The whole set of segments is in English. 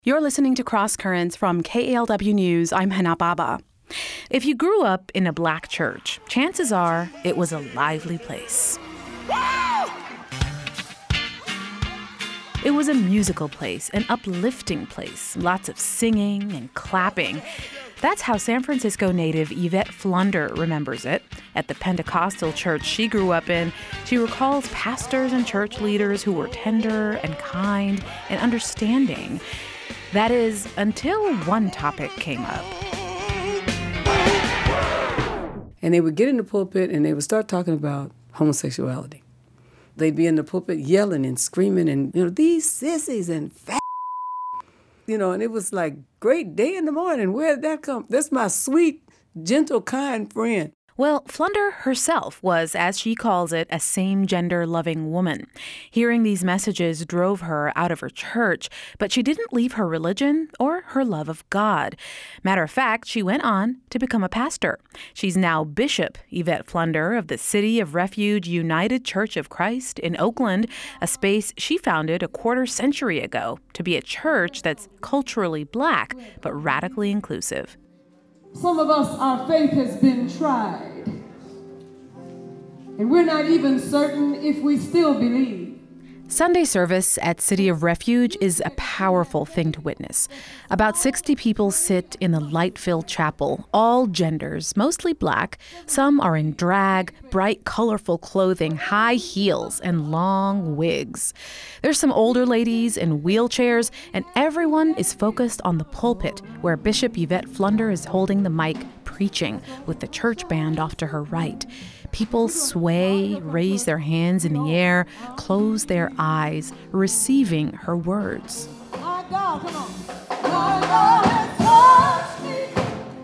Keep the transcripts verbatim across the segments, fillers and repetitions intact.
You're listening to Cross Currents from K A L W News. I'm Hana Baba. If you grew up in a black church, chances are it was a lively place. It was a musical place, an uplifting place, lots of singing and clapping. That's how San Francisco native Yvette Flunder remembers it. At the Pentecostal church she grew up in, she recalls pastors and church leaders who were tender and kind and understanding. That is, until one topic came up. And they would get in the pulpit and they would start talking about homosexuality. They'd be in the pulpit yelling and screaming and, you know, these sissies and fat, you know, and it was like, great day in the morning. Where did that come? That's my sweet, gentle, kind friend. Well, Flunder herself was, as she calls it, a same-gender loving woman. Hearing these messages drove her out of her church, but she didn't leave her religion or her love of God. Matter of fact, she went on to become a pastor. She's now Bishop Yvette Flunder of the City of Refuge United Church of Christ in Oakland, a space she founded a quarter century ago to be a church that's culturally black but radically inclusive. Some of us, our faith has been tried, and we're not even certain if we still believe. Sunday service at City of Refuge is a powerful thing to witness. About sixty people sit in the light-filled chapel, all genders, mostly black. Some are in drag, bright, colorful clothing, high heels, and long wigs. There's some older ladies in wheelchairs, and everyone is focused on the pulpit, where Bishop Yvette Flunder is holding the mic, preaching, with the church band off to her right. People sway, raise their hands in the air, close their eyes, receiving her words. My God, come on. My God has touched me.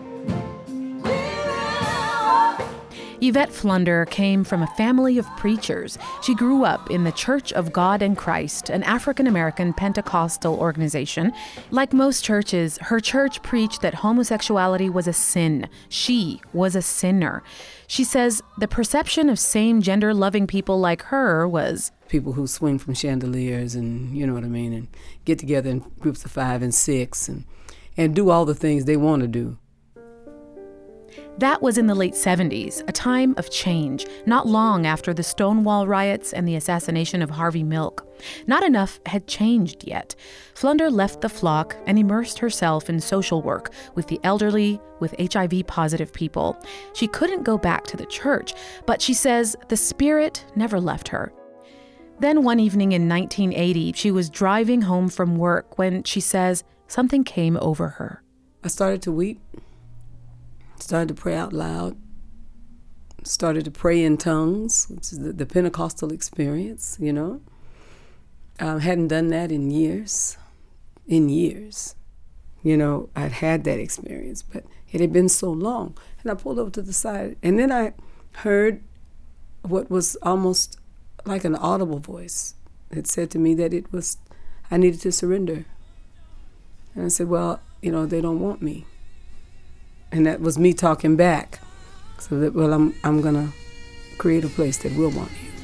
Yvette Flunder came from a family of preachers. She grew up in the Church of God and Christ, an African-American Pentecostal organization. Like most churches, her church preached that homosexuality was a sin. She was a sinner. She says the perception of same-gender loving people like her was people who swing from chandeliers and, you know what I mean, and get together in groups of five and six and, and do all the things they want to do. That was in the late seventies, a time of change, not long after the Stonewall riots and the assassination of Harvey Milk. Not enough had changed yet. Flunder left the flock and immersed herself in social work with the elderly, with H I V-positive people. She couldn't go back to the church, but she says the spirit never left her. Then one evening in nineteen eighty, she was driving home from work when, she says, something came over her. I started to weep. Started to pray out loud, started to pray in tongues, which is the, the Pentecostal experience, you know. I hadn't done that in years, in years. You know, I'd had that experience, but it had been so long. And I pulled over to the side, and then I heard what was almost like an audible voice. It said to me that it was, I needed to surrender. And I said, well, you know, they don't want me. And that was me talking back. So that, well, I'm I'm going to create a place that will want you.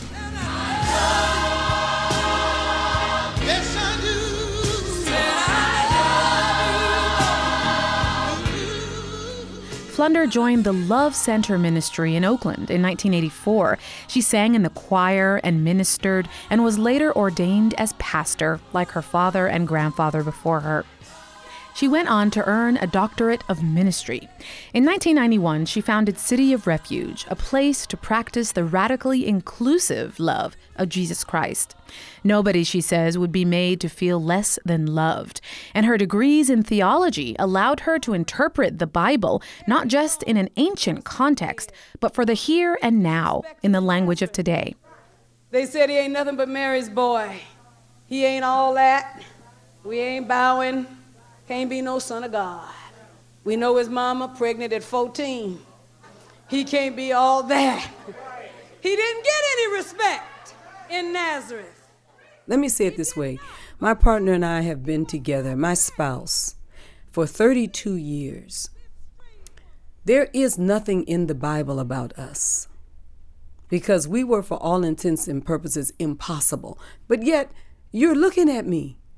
Yes, I do. Flunder joined the Love Center Ministry in Oakland in nineteen eighty-four. She sang in the choir and ministered and was later ordained as pastor, like her father and grandfather before her. She went on to earn a doctorate of ministry. In nineteen ninety-one, she founded City of Refuge, a place to practice the radically inclusive love of Jesus Christ. Nobody, she says, would be made to feel less than loved. And her degrees in theology allowed her to interpret the Bible not just in an ancient context, but for the here and now in the language of today. They said he ain't nothing but Mary's boy. He ain't all that. We ain't bowing. Can't be no son of God. We know his mama pregnant at fourteen. He can't be all that. He didn't get any respect in Nazareth. Let me say it this way. My partner and I have been together, my spouse, for thirty-two years. There is nothing in the Bible about us because we were, for all intents and purposes, impossible. But yet, you're looking at me.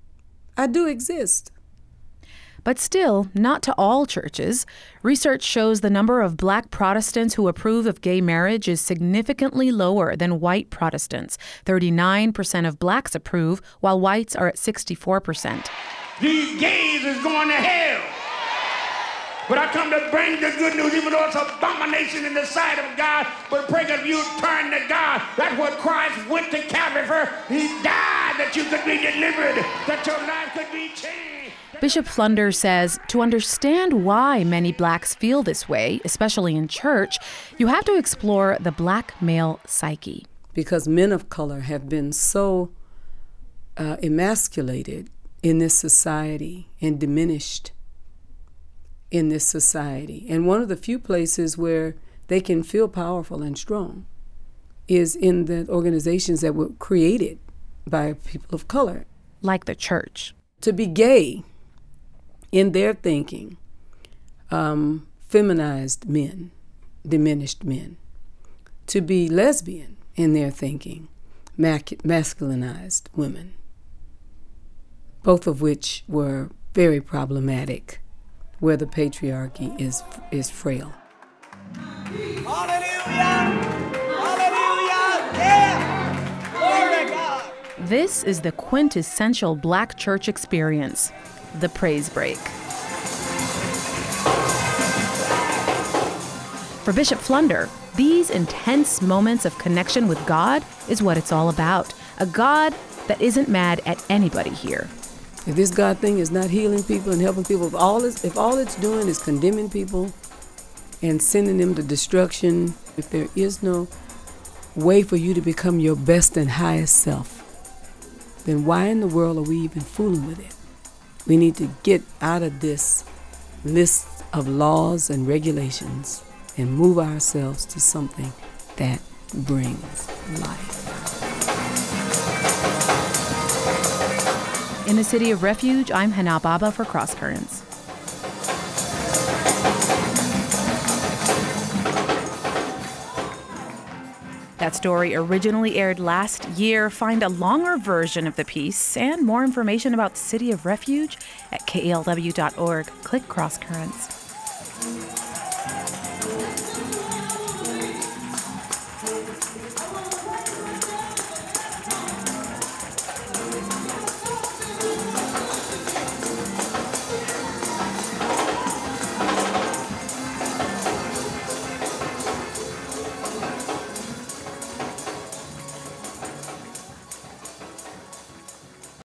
I do exist. But still, not to all churches. Research shows the number of black Protestants who approve of gay marriage is significantly lower than white Protestants. thirty-nine percent of blacks approve, while whites are at sixty-four percent. These gays is going to hell. But I come to bring the good news, even though it's an abomination in the sight of God. But pray that you turn to God. That's what Christ went to Calvary for. He died that you could be delivered, that your life could be changed. Bishop Flunder says to understand why many blacks feel this way, especially in church, you have to explore the black male psyche. Because men of color have been so uh, emasculated in this society and diminished in this society. And one of the few places where they can feel powerful and strong is in the organizations that were created by people of color. Like the church. To be gay, in their thinking, um, feminized men, diminished men. To be lesbian, in their thinking, mac- masculinized women. Both of which were very problematic, where the patriarchy is is frail. Hallelujah! Hallelujah! Yeah! Glory to God! This is the quintessential black church experience, the praise break. For Bishop Flunder, these intense moments of connection with God is what it's all about. A God that isn't mad at anybody here. If this God thing is not healing people and helping people, if all it's, if all it's doing is condemning people and sending them to destruction, if there is no way for you to become your best and highest self, then why in the world are we even fooling with it? We need to get out of this list of laws and regulations and move ourselves to something that brings life. In the City of Refuge, I'm Hana Baba for Cross Currents. That story originally aired last year. Find a longer version of the piece and more information about the City of Refuge at K A L W dot org. Click Cross Currents.